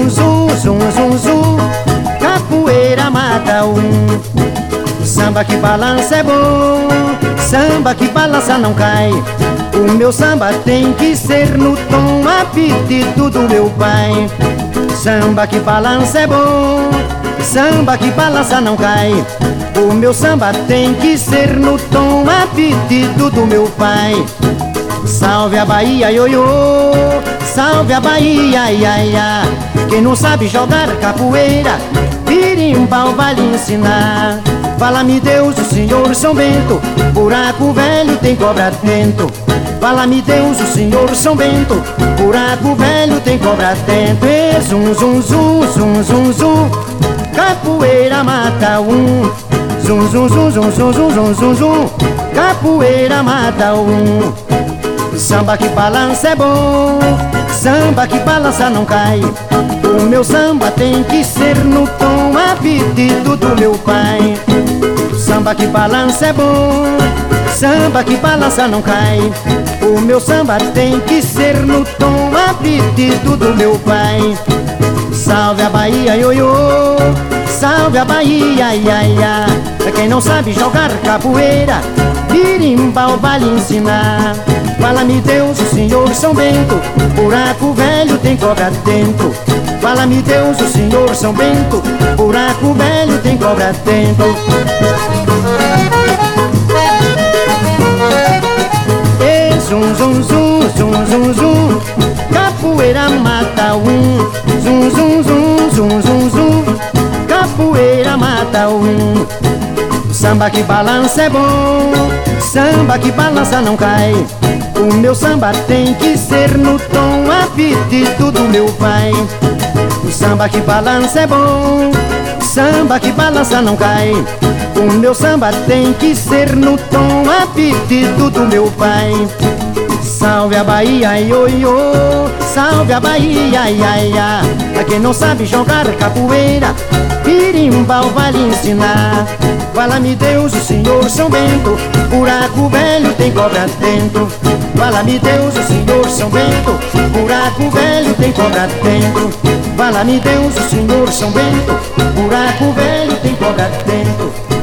zum, zum, zum, zum, zum. Capoeira mata um. Samba que balança é bom, samba que balança não cai. O meu samba tem que ser no tom a pedido do meu pai. Samba que balança é bom, samba que balança não cai. O meu samba tem que ser no tom a pedido do meu pai. Salve a Bahia, ioiô, salve a Bahia, ia, ia. Quem não sabe jogar capoeira, birimbau vai lhe ensinar. Fala-me Deus, o Senhor São Bento, buraco velho tem cobra dentro. Fala-me Deus, o Senhor São Bento, buraco velho tem cobra dentro. E zum, zum, zum, zum, zum, zum. Capoeira mata um. Zum, zum, zum, zum, zum, zum, zum, zum, zum. Capoeira mata um. Samba que balança é bom, samba que balança não cai. O meu samba tem que ser no tom a pedido do meu pai. Samba que balança é bom, samba que balança não cai. O meu samba tem que ser no tom a pedido do meu pai. Salve a Bahia, ioiô, salve a Bahia, ia, ia. Quem não sabe jogar capoeira, birimbau vai lhe ensinar. Fala-me Deus, o Senhor São Bento, buraco velho tem cobra dentro. Fala-me Deus, o Senhor São Bento, buraco velho tem cobra dentro. E zum, zum, zum, zum, zum, zum. Capoeira mata um. Zum, zum, zum, zum, zum, zum. Capoeira mata um. Samba que balança é bom, samba que balança não cai. O meu samba tem que ser no tom a pedido do meu pai. O samba que balança é bom, samba que balança não cai. O meu samba tem que ser no tom a pedido do meu pai. Salve a Bahia, ioiô, salve a Bahia, ia, ia. A quem não sabe jogar capoeira, birimbau vai lhe ensinar. Fala-me Deus, o Senhor São Bento, buraco velho tem cobra dentro. Fala-me Deus, o Senhor São Bento, buraco velho tem cobra dentro. Fala-me Deus, o Senhor São Bento, buraco velho tem cobra dentro.